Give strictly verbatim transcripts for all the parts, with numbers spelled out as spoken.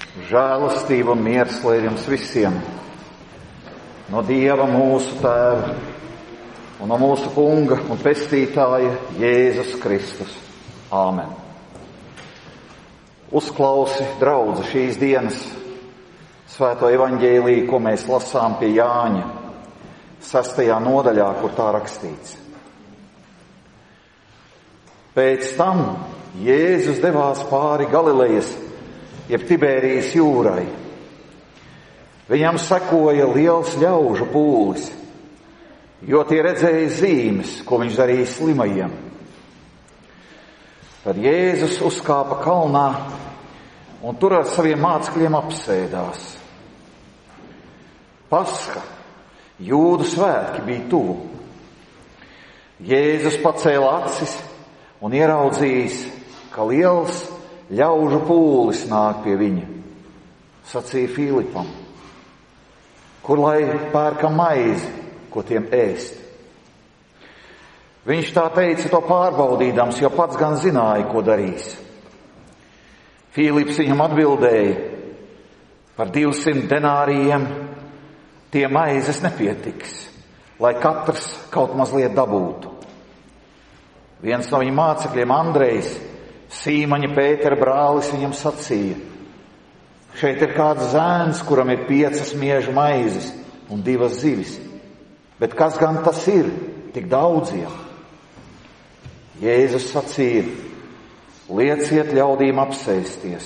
Žēlastība un miers lai ir jums visiem no Dieva mūsu Tēva un no mūsu Kunga un Pestītāja Jēzus Kristus. Āmen. Uzklausi, draudze, šīs dienas svēto evaņģēliju, ko mēs lasām pie Jāņa, sastajā nodaļā, kur tā rakstīts. Pēc tam Jēzus devās pāri Galilejas, jeb Tibērijas jūrai. Viņam sekoja liels ļaužu pūlis, jo tie redzēja zīmes, ko viņš darīja slimajiem. Tad Jēzus uzkāpa kalnā un tur ar saviem mācekļiem apsēdās. Pascha, Jūdu svētki bija tuvu. Jēzus pacēla acis un ieraudzījis, ka liels ļaužu pūlis nāk pie viņa. Sacīja Filipam, kur lai pērkam maizi, ko tiem ēst. Viņš tā teica to pārbaudīdams, jo pats gan zināja, ko darīs. Filips viņam atbildēja, par divsimt denārijiem tie maizes nepietiks, lai katrs kaut mazliet dabūtu. Viens no viņa mācekļiem, Andrejs, Sīmaņa Pētera brālis, viņam sacīja, šeit ir kāds zēns, kuram ir piecas miežu maizes un divas zivis, bet kas gan tas ir tik daudziem? Jēzus sacīja, lieciet ļaudīm apsēsties.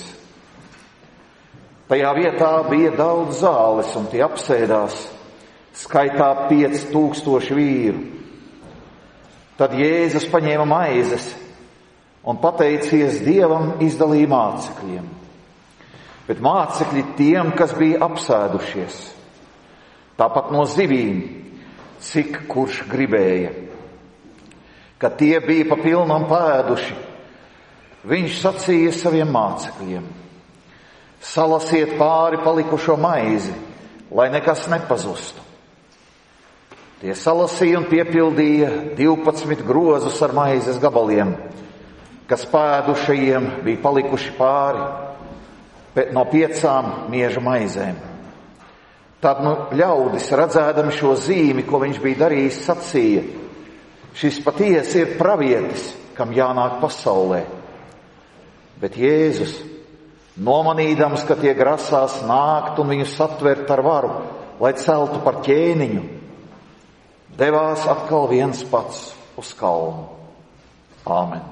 Tajā vietā bija daudz zāles, un tie apsēdās, skaitā pieci tūkstoši vīru. Tad Jēzus paņēma maizes un pateicies Dievam izdalīja mācekļiem. Bet mācekļi tiem, kas bija apsēdušies, tāpat no zivīm, cik kurš gribēja. Kad tie bija pa pilnam pēduši, viņš sacīja saviem mācekļiem, salasiet pāri palikušo maizi, lai nekas nepazustu. Tie salasīja un piepildīja divpadsmit grozus ar maizes gabaliem, kas pēdušajiem bija palikuši pāri no piecām mieža maizēm. Tad nu ļaudis, redzēdami šo zīmi, ko viņš bija darījis, sacīja, šis patiesi ir pravietis, kam jānāk pasaulē. Bet Jēzus, nomanīdams, ka tie grasās nākt un viņu satvert ar varu, lai celtu par ķēniņu, devās atkal viens pats uz kalnu. Āmen.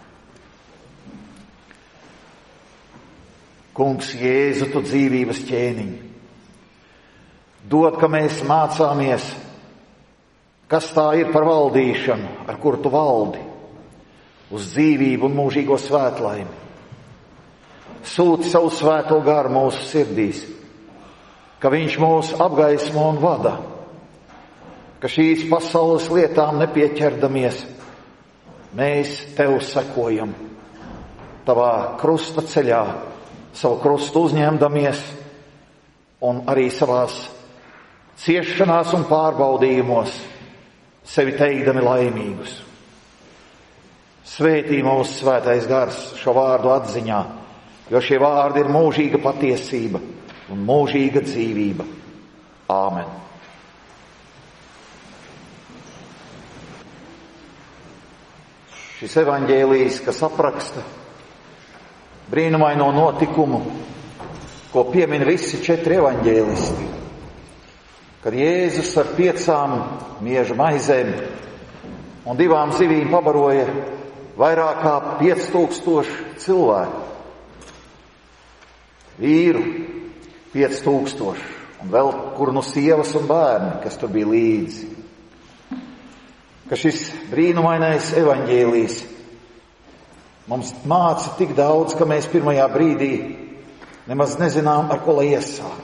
Kungs, Jēzu, tu dzīvības ķēniņ, dod, ka mēs mācāmies, kas tā ir par valdīšanu, ar kuru tu valdi, uz dzīvību un mūžīgo svētlaimi. Sūti savu svēto garu mūsu sirdīs, ka viņš mūs apgaismo un vada, ka šīs pasaules lietām nepieķerdamies, mēs tev sekojam, tavā krusta ceļā, savu krustu uzņemdamies un arī savās ciešanās un pārbaudījumos sevi teikdami laimīgus. Svētī mūsu svētais gars šo vārdu atziņā, jo šie vārdi ir mūžīga patiesība un mūžīga dzīvība. Āmen. Šis evaņģēlijs, kas apraksta brīnumaino notikumu, ko piemin visi četri evaņģēlisti, kad Jēzus ar piecām miežu maizēm un divām zivīm pabaroja vairāk kā pieci tūkstoši cilvēku. Vīru pieci tūkstoši un vēl kur nu sievas un bērni, kas tur bija līdzi. Ka šis brīnumainais evaņģēlijs mums māca tik daudz, ka mēs pirmajā brīdī nemaz nezinām, ar ko lai iesāk.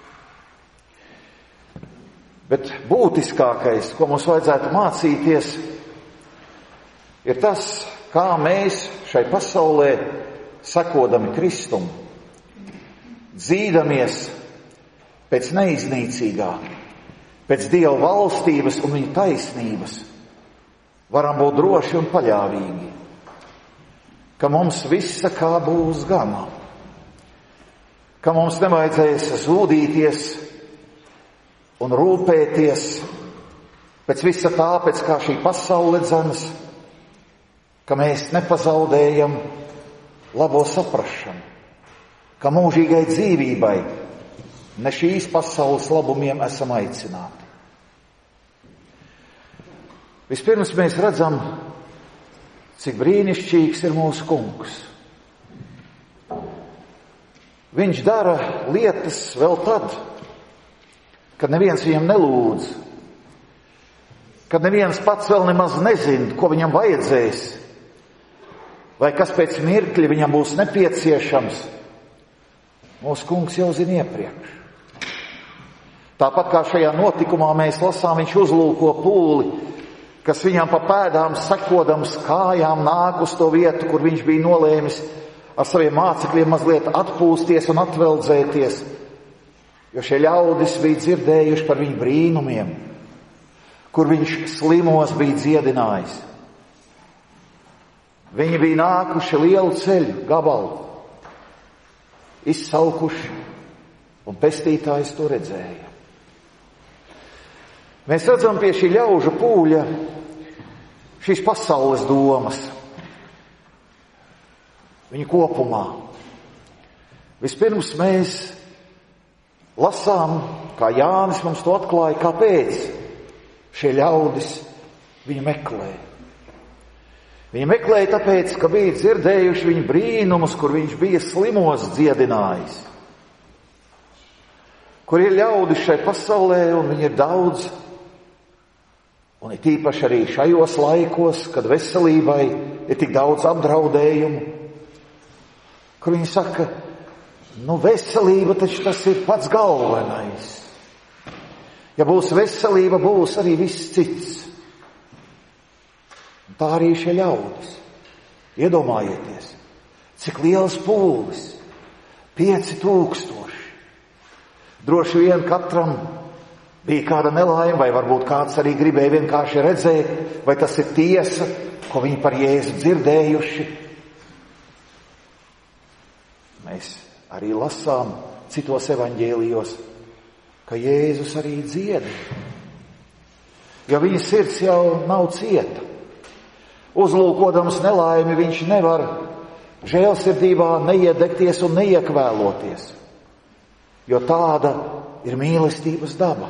Bet būtiskākais, ko mums vajadzētu mācīties, ir tas, kā mēs šai pasaulē, sekodami Kristum, dzīdamies pēc neiznīcīgā, pēc Dieva valstības un viņa taisnības, varam būt droši un paļāvīgi, ka mums visa kā būs gana, ka mums nevajadzēs zūdīties un rūpēties pēc visa tā, pēc kā šī pasaule dzenas, ka mēs nepazaudējam labo saprašanu, ka mūžīgai dzīvībai ne šīs pasaules labumiem esam aicināti. Vispirms mēs redzam, cik brīnišķīgs ir mūsu kungs. Viņš dara lietas vēl tad, kad neviens viņam nelūdz, kad neviens pats vēl nemaz nezina, ko viņam vajadzēs, vai kas pēc mirkļa viņam būs nepieciešams. Mūsu kungs jau zina iepriekš. Tāpat kā šajā notikumā mēs lasām, viņš uzlūko pūli, kas viņam pa pēdām sekodams kājām nāk uz to vietu, kur viņš bija nolēmis ar saviem mācekļiem mazliet atpūsties un atveldzēties, jo šie ļaudis bija dzirdējuši par viņu brīnumiem, kur viņš slimos bija dziedinājis. Viņi bija nākuši lielu ceļu gabalu, izsalkuši, un pestītājs to redzēja. Mēs redzam pie šī ļaužu pūļa šīs pasaules domas, viņu kopumā. Vispirms mēs lasām, kā Jānis mums to atklāja, kāpēc šie ļaudis viņu meklē. Viņi meklēja tāpēc, ka bija dzirdējuši viņu brīnumus, kur viņš bija slimos dziedinājis. Kur ir ļaudis šai pasaulē, un viņi ir daudz, un ir tīpaši arī šajos laikos, kad veselībai ir tik daudz apdraudējumu, kur viņi saka, nu veselība taču tas ir pats galvenais. Ja būs veselība, būs arī viss cits. Un tā arī šie ļaudis. Iedomājieties, cik liels pūlis, pieci tūkstoši. Droši vien katram bija kāda nelaime, vai varbūt kāds arī gribēja vienkārši redzēt, vai tas ir tiesa, ko viņi par Jēzu dzirdējuši. Mēs arī lasām citos evaņģēlijos, ka Jēzus arī dzied, jo viņa sirds jau nav cieta. Uzlūkodams nelaimi, viņš nevar žēlsirdībā neiedegties un neiekvēloties, jo tāda ir mīlestības daba,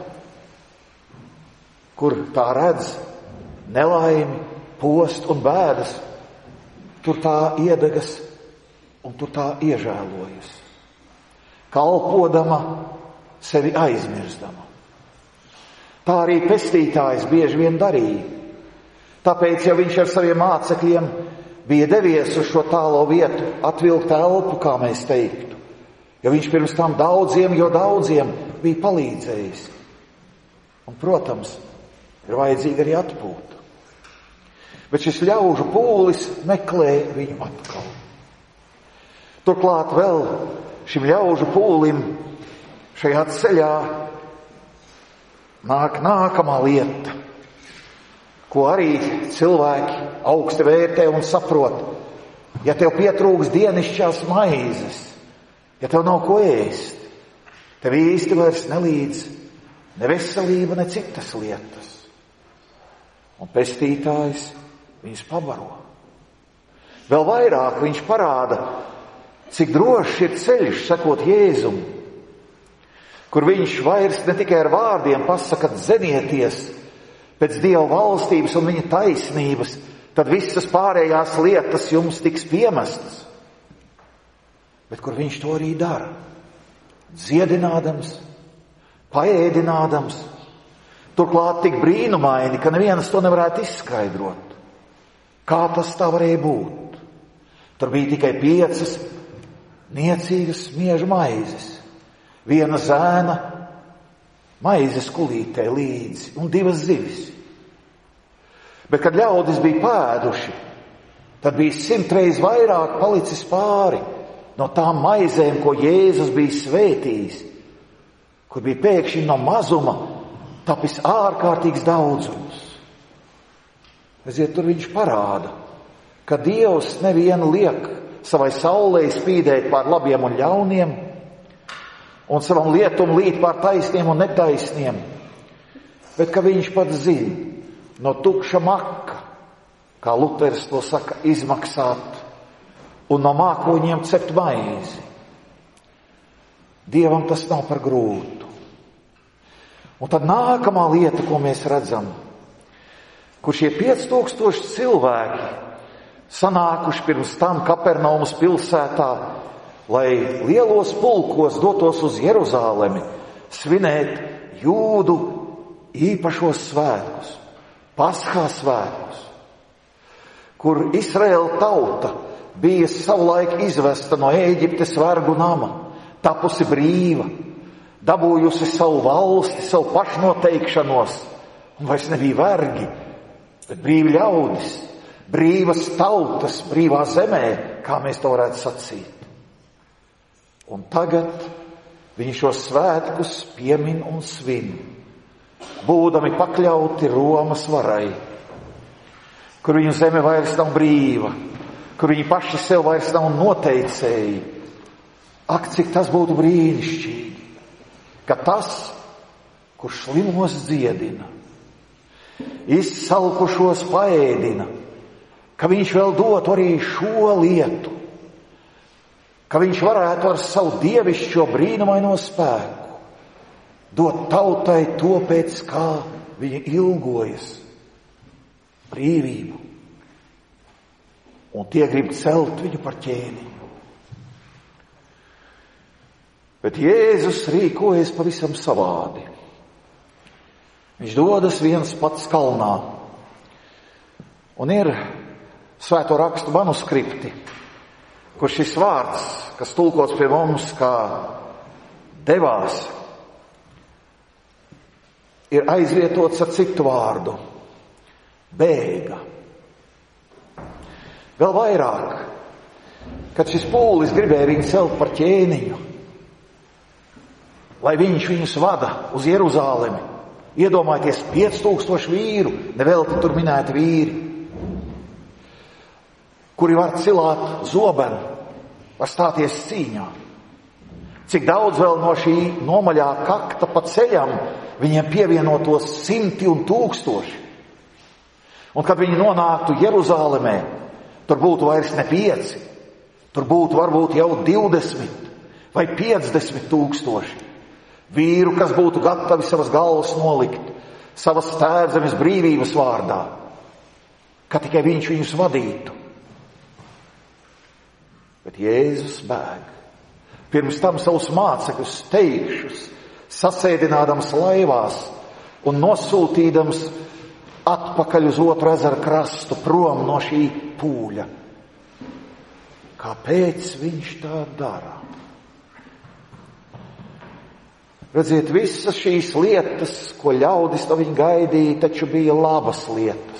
kur tā redz nelaimi, post un bēdas, tur tā iedegas un tur tā iežēlojas, kalpodama, sevi aizmirstama. Tā arī pestītājs bieži vien darīja. Tāpēc, ja viņš ar saviem mācekļiem bija devies uz šo tālo vietu, atvilkt elpu, kā mēs teiktu, jo viņš pirms tam daudziem, jo daudziem bija palīdzējis. Un, protams, ir vajadzīga arī atpūta. Bet šis ļaužu pūlis meklē viņu atkal. Turklāt vēl šim ļaužu pūlim šajā ceļā nāk nākamā lieta, ko arī cilvēki augsti vērtē un saprot. Ja tev pietrūks dienišķās maizes, ja tev nav ko ēst, tev īsti vairs nelīdz ne veselība, ne citas lietas. Un pestītājs viņus pabaro. Vēl vairāk viņš parāda, cik drošs ir ceļš sekot Jēzum, kur viņš vairs ne tikai ar vārdiem pasaka dzenieties pēc Dieva valstības un viņa taisnības, tad visas pārējās lietas jums tiks piemestas. Bet kur viņš to arī dara, dziedinādams, paēdinādams, turklāt tik brīnumaini, ka neviens to nevarētu izskaidrot. Kā tas tā varēja būt? Tur bija tikai piecas niecīgas smiežu maizes, viena zēna maizes kulītē līdzi un divas zivis. Bet, kad ļaudis bija pēduši, tad bija simtreiz vairāk palicis pāri no tām maizēm, ko Jēzus bija svētījis, kur bija pēkšņi no mazuma tapis ārkārtīgs daudzums. Redziet, tur viņš parāda, ka Dievs nevienu liek savai saulei spīdēt pār labiem un ļauniem, un savam lietum līt pār taisniem un netaisniem, bet ka viņš pats zina no tukša maka, kā Luters to saka, izmaksāt un no mākoņiem cept maizi. Dievam tas nav par grūtu. Un tad nākamā lieta, ko mēs redzam, kur šie pieci tūkstoši cilvēki sanākuši pirms tam Kapernaumas pilsētā, lai lielos pulkos dotos uz Jeruzālemi svinēt jūdu īpašos svētkus, Paskā svētkus, kur Izraēla tauta bija savulaik izvesta no Ēģiptes vergu nama, tapusi brīva, dabūjusi savu valsti, savu pašnoteikšanos, un vairs nebija vergi, bet brīvi ļaudis, brīvas tautas, brīvā zemē, kā mēs to varētu sacīt. Un tagad viņi šos svētkus piemin un svin, būdami pakļauti Romas varai, kur viņu zeme vairs nav brīva, kur viņi paši sev vairs nav noteicēji. Ak, cik tas būtu brīnišķīgi, ka tas, kurš slimos dziedina, izsalkušos paēdina, ka viņš vēl dotu arī šo lietu, ka viņš varētu ar savu dievišķo brīnumaino spēku dot tautai to, pēc kā viņa ilgojas, brīvību. Un tie grib celt viņu par ķēniņu. Bet Jēzus rīkojas pavisam savādi. Viņš dodas viens pats kalnā. Un ir svēto rakstu manuskripti, kur šis vārds, kas tulkots pie mums kā devās, ir aizvietots ar citu vārdu – bēga. Vēl vairāk, kad šis pūlis gribēja viņu celt par ķēniņu, lai viņš viņus vada uz Jeruzālemi, iedomājieties pieci tūkstoši vīru, nevelti tur minēti vīri, kuri var cilāt zobenu, var stāties cīņā. Cik daudz vēl no šī nomaļā kakta pa ceļam viņiem pievienotos simti un tūkstoši. Un kad viņi nonāktu Jeruzālemē, tur būtu vairs ne pieci, tur būtu varbūt jau divdesmit vai piecdesmit tūkstoši vīru, kas būtu gatavi savas galvas nolikt, savas tēvzemes brīvības vārdā, ka tikai viņš viņus vadītu. Bet Jēzus bēg. Pirms tam savus mācekļus steigšus, sasēdinādams laivās un nosūtīdams atpakaļ uz otru ezeru krastu, prom no šī pūļa. Kāpēc viņš tā dara? Redziet, visas šīs lietas, ko ļaudis no viņa gaidīja, taču bija labas lietas.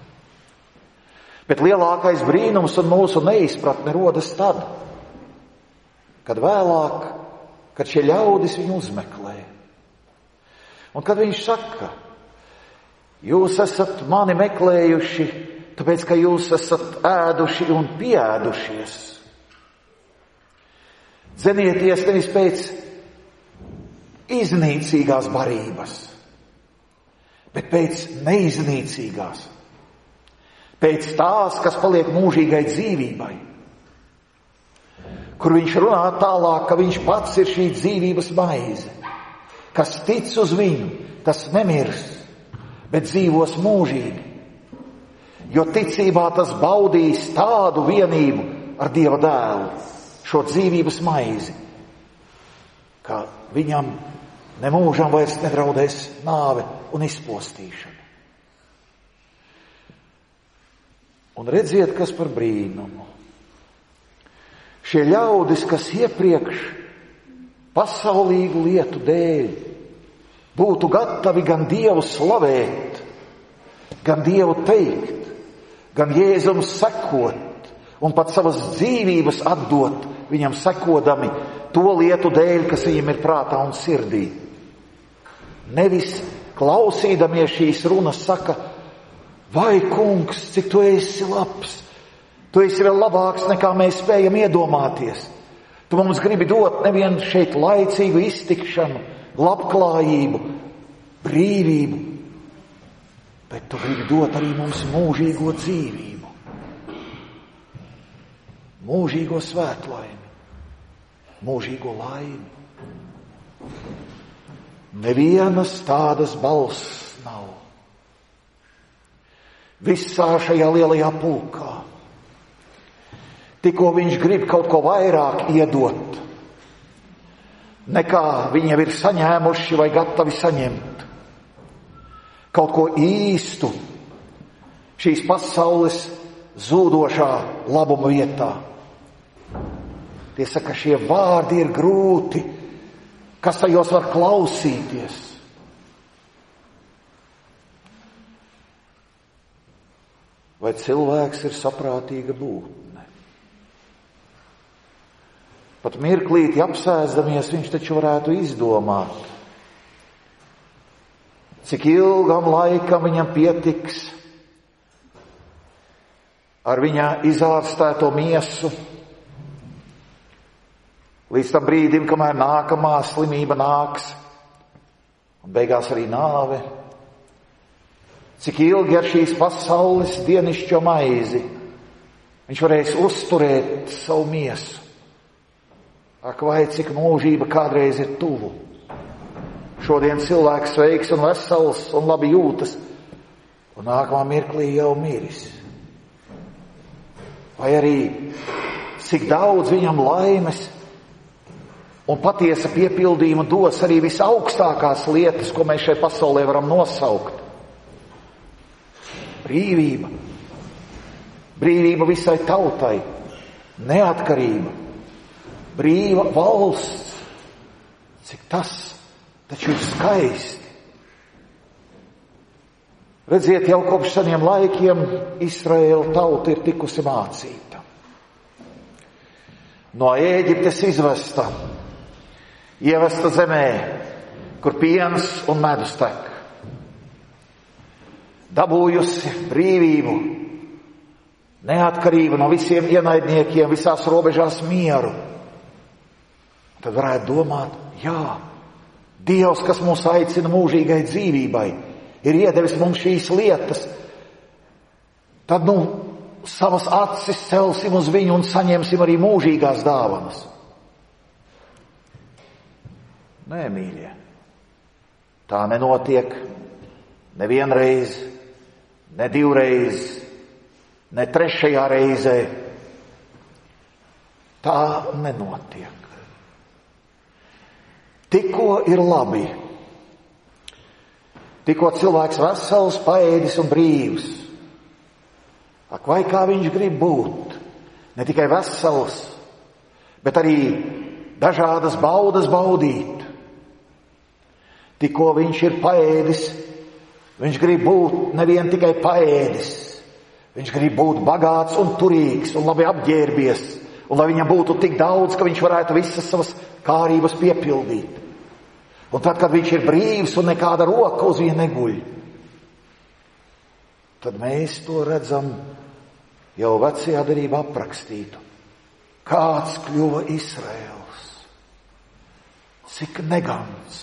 Bet lielākais brīnums un mūsu neizpratne rodas tad, kad vēlāk, kad šie ļaudis viņu uzmeklē. Un kad viņš saka, jūs esat mani meklējuši, tāpēc, ka jūs esat ēduši un pieēdušies. Dzenieties nevis pēc iznīcīgās barības, bet pēc neiznīcīgās, pēc tās, kas paliek mūžīgai dzīvībai, kur viņš runā tālāk, ka viņš pats ir šī dzīvības maize, kas tic uz viņu, tas nemirs, bet dzīvos mūžīgi, jo ticībā tas baudīs tādu vienību ar Dieva dēlu, šo dzīvības maizi, ka viņam nemūžam vairs nedraudēs nāve un izpostīšana. Un redziet, kas par brīnumu. Šie ļaudis, kas iepriekš pasaulīgu lietu dēļ būtu gatavi gan Dievu slavēt, gan Dievu teikt, gan Jēzum sekot un pat savas dzīvības atdot viņam sekodami to lietu dēļ, kas viņam ir prātā un sirdī. Nevis klausīdamies šīs runas saka, vai kungs, cik tu esi labs, tu esi vēl labāks nekā mēs spējam iedomāties. Tu mums gribi dot nevienu šeit laicīgu iztikšanu, labklājību, brīvību, bet tu gribi dot arī mums mūžīgo dzīvību, mūžīgo svētlaimi, mūžīgo laimi. Nevienas tādas balss nav. Visā šajā lielajā pulkā. Tikko viņš grib kaut ko vairāk iedot, nekā viņi jau ir saņēmuši vai gatavi saņemt. Kaut ko īstu šīs pasaules zūdošā labuma vietā. Tie saka, šie vārdi ir grūti, kas tajos var klausīties. Vai cilvēks ir saprātīga būtne? Pat mirklīti apsēsdamies, viņš taču varētu izdomāt, cik ilgam laikam viņam pietiks ar viņa izārstēto miesu, līdz tam brīdim, kamēr nākamā slimība nāks, un beigās arī nāve. Cik ilgi ar šīs pasaules dienišķo maizi viņš varēs uzturēt savu miesu. Ak, vai cik mūžība kādreiz ir tuvu. Šodien cilvēks sveiks un vesels un labi jūtas, un nākamā mirklī jau miris. Vai arī cik daudz viņam laimes un patiesa piepildījuma dos arī visaugstākās lietas, ko mēs šai pasaulē varam nosaukt. Brīvība. Brīvība visai tautai. Neatkarība. Brīva valsts. Cik tas taču ir skaisti. Redziet, jau kopš seniem laikiem Izraēla tauta ir tikusi mācīta. No Ēģiptes izvesta, ievesta zemē, kur piens un medus tek. Dabūjusi brīvību, neatkarību no visiem ienaidniekiem, visās robežās mieru. Tad varētu domāt, jā, Dievs, kas mūs aicina mūžīgai dzīvībai, ir iedevis mums šīs lietas. Tad, nu, savas acis celsim uz viņu un saņemsim arī mūžīgās dāvanas. Nē, mīļie, tā nenotiek nevienreiz, ne divreiz, ne trešajā reizē. Tā nenotiek. Tikko ir labi, tikko cilvēks vesels, paēdis un brīvs. Ak, vai kā viņš grib būt, ne tikai vesels, bet arī dažādas baudas baudīt. Tikko viņš ir paēdis, viņš grib būt nevien tikai paēdis, viņš grib būt bagāts un turīgs un labi apģērbies, un lai viņam būtu tik daudz, ka viņš varētu visas savas kārības piepildīt. Un tad, kad viņš ir brīvs un nekāda roka uz viņa neguļ, tad mēs to redzam jau vecajā derībā aprakstītu. Kāds kļuva Izraels? Cik negants!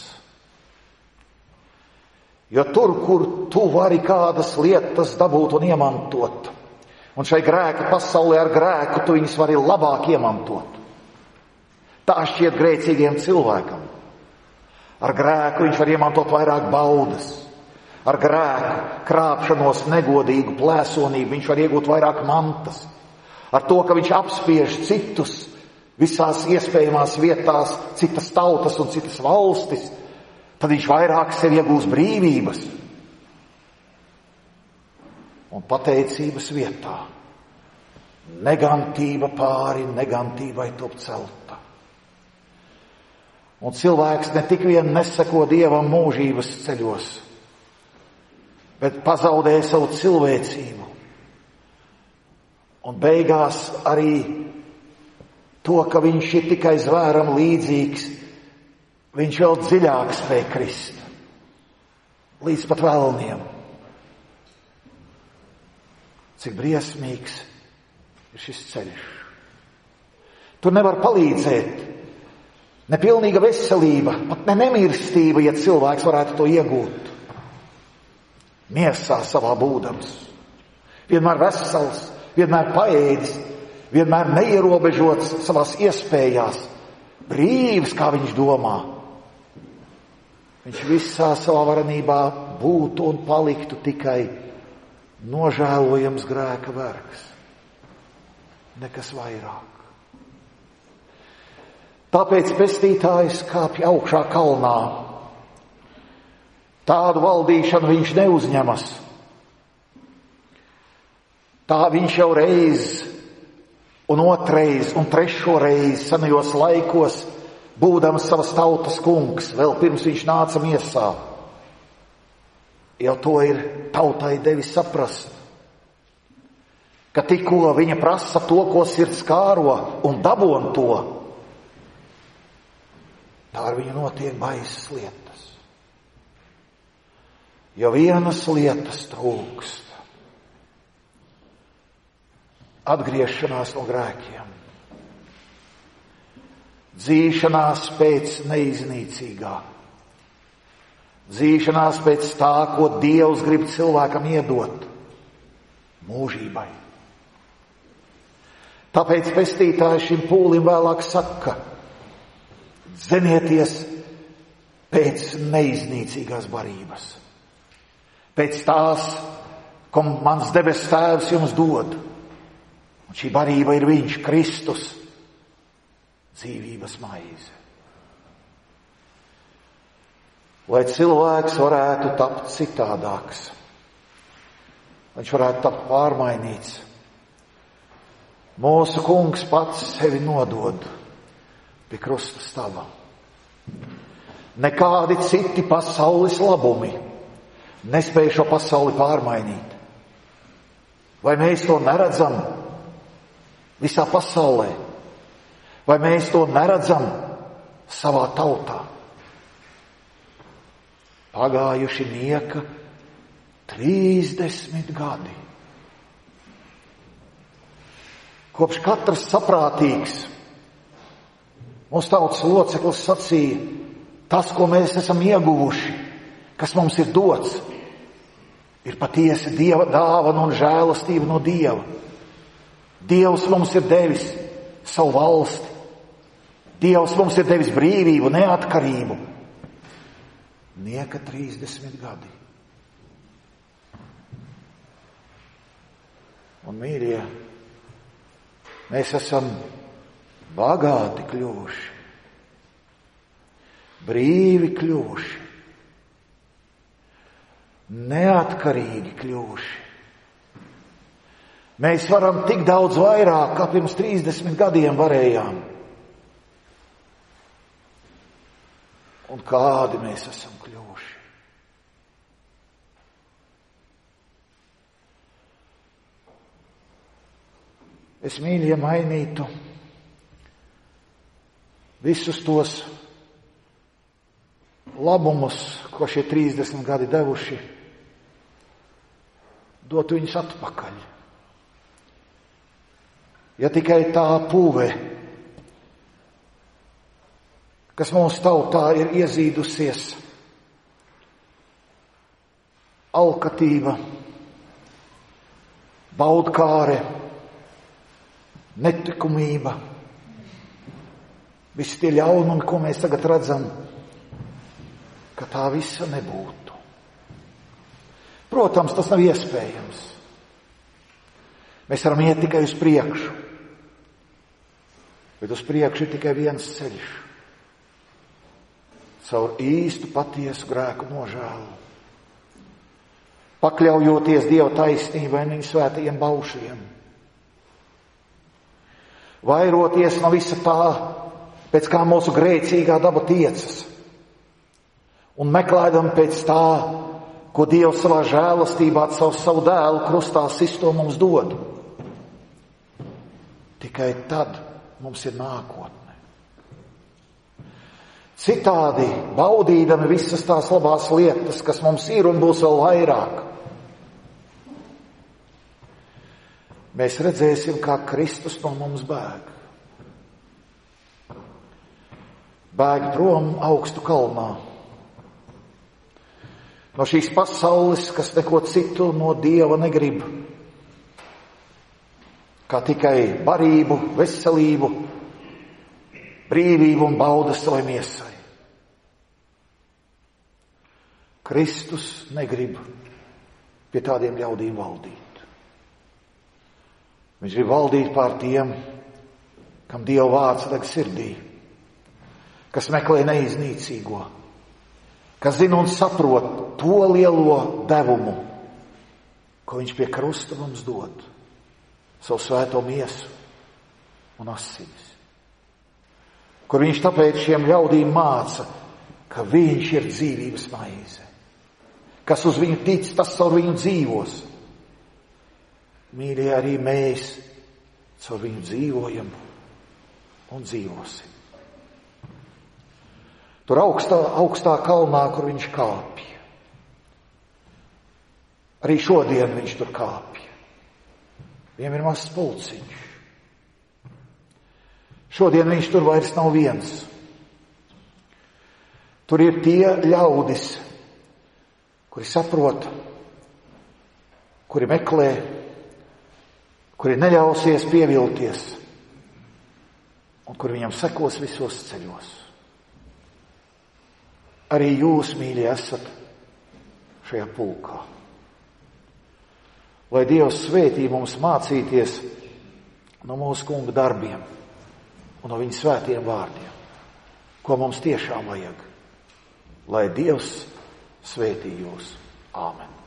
Jo tur, kur tu vari kādas lietas dabūt un iemantot, un šai grēka pasaulē ar grēku tu viņus vari labāk iemantot. Tā šķiet grēcīgiem cilvēkam. Ar grēku viņš var iemantot vairāk baudas. Ar grēku, krāpšanos, negodīgu plēsonību viņš var iegūt vairāk mantas. Ar to, ka viņš apspiež citus visās iespējamās vietās, citas tautas un citas valstis, tad viņš vairāk sev iegūs brīvības un pateicības vietā. Negantība pāri negantībai top celta. Un cilvēks ne tik vien neseko Dievam mūžības ceļos, bet pazaudē savu cilvēcību. Un beigās arī to, ka viņš ir tikai zvēram līdzīgs, viņš vēl dziļāk spēj krist, līdz pat vēlniem. Cik briesmīgs ir šis ceļš. Tur nevar palīdzēt. Ne pilnīga veselība, pat ne nemirstība, ja cilvēks varētu to iegūt. Miesā savā būdams. Vienmēr vesels, vienmēr paēdis, vienmēr neierobežots savās iespējās. Brīvs, kā viņš domā. Viņš visā savā varenībā būtu un paliktu tikai nožēlojams grēka vergs. Nekas vairāk. Tāpēc pestītājs kāpj augšā kalnā. Tādu valdīšanu viņš neuzņemas. Tā viņš jau reiz un otrais un trešo reizi senajos laikos, būdams savas tautas kungs, vēl pirms viņš nāca miesā, jau to ir tautai devis saprast, ka tikko viņa prasa to, ko sirds kāro, un dabon to, tā ar viņu notiek baisas lietas. Jo vienas lietas trūkst. Atgriešanās no grēkiem. Dzīšanās pēc neiznīcīgā. Dzīšanās pēc tā, ko Dievs grib cilvēkam iedot. Mūžībai. Tāpēc pestītājs šim pūlim vēlāk saka: dzenieties pēc neiznīcīgās barības. Pēc tās, ko mans debes tēvs jums dod. Un šī barība ir viņš, Kristus, dzīvības maize. Lai cilvēks varētu tapt citādāks, viņš varētu tapt pārmainīts, mūsu kungs pats sevi nodod pie krusta staba. Nekādi citi pasaules labumi nespēj šo pasauli pārmainīt. Vai mēs to neredzam visā pasaulē? Vai mēs to neredzam savā tautā? Pagājuši nieka trīsdesmit gadi. Kopš katrs saprātīgs mūsu tautas loceklis sacīja: tas, ko mēs esam ieguvuši, kas mums ir dots, ir patiesi Dieva dāvana un žēlastība no Dieva. Dievs mums ir devis savu valsti. Dievs mums ir devis brīvību, neatkarību. Nieka trīsdesmit gadi. Un, mīļie, mēs esam bagāti kļuvuši, brīvi kļuvuši, neatkarīgi kļuvuši. Mēs varam tik daudz vairāk, kā pirms trīsdesmit gadiem varējām. Un kādi mēs esam kļuvuši. Es, mīļie, mainītu visus tos labumus, ko šie trīsdesmit gadi devuši, dotu viņus atpakaļ. Ja tikai tā pūve, kas mūsu tautā ir iezīdusies, alkatība, baudkāre, netikumība, visi tie ļaunumi, ko mēs tagad redzam, ka tā visa nebūtu. Protams, tas nav iespējams. Mēs varam iet tikai uz priekšu, bet uz priekšu ir tikai viens ceļš. Caur īstu patiesu grēku nožēlu. Pakļaujoties Dieva taisnībai un viņa svētajiem baušļiem. Vairoties no visa tā, pēc kā mūsu grēcīgā daba tiecas. Un meklējam pēc tā, ko Dievs savā žēlastībā caur savu dēlu krustā sisto mums dod. Tikai tad mums ir nākotne. Citādi, baudīdami visas tās labās lietas, kas mums ir un būs vēl vairāk, mēs redzēsim, kā Kristus no mums bēg. bēg prom augstu kalnā. No šīs pasaules, kas neko citu no Dieva negrib, kā tikai barību, veselību, brīvību un baudas savai miesai. Kristus negrib pie tādiem ļaudīm valdīt. Viņš grib valdīt pār tiem, kam Dieva vārds deg sirdī, kas meklē neiznīcīgo, kas zina un saprot to lielo devumu, ko viņš pie krusta mums dod, savu svēto miesu un asinis. Kur viņš tāpēc šiem ļaudīm māca, ka viņš ir dzīvības maize. Kas uz viņu tic, tas caur viņu dzīvos. Mīļie, arī mēs caur viņu dzīvojam un dzīvosim. Tur augstā, augstā kalnā, kur viņš kāpja. Arī šodien viņš tur kāpja. Viņam ir mazs pulciņš. Šodien viņš tur vairs nav viens. Tur ir tie ļaudis, kuri saprot, kuri meklē, kuri neļausies pievilties un kuri viņam sekos visos ceļos. Arī jūs, mīļie, esat šajā pulkā. Lai Dievs svētī mums mācīties no mūsu Kunga darbiem un no viņa svētiem vārdiem, ko mums tiešām vajag. Lai Dievs svētī jūs. Āmen.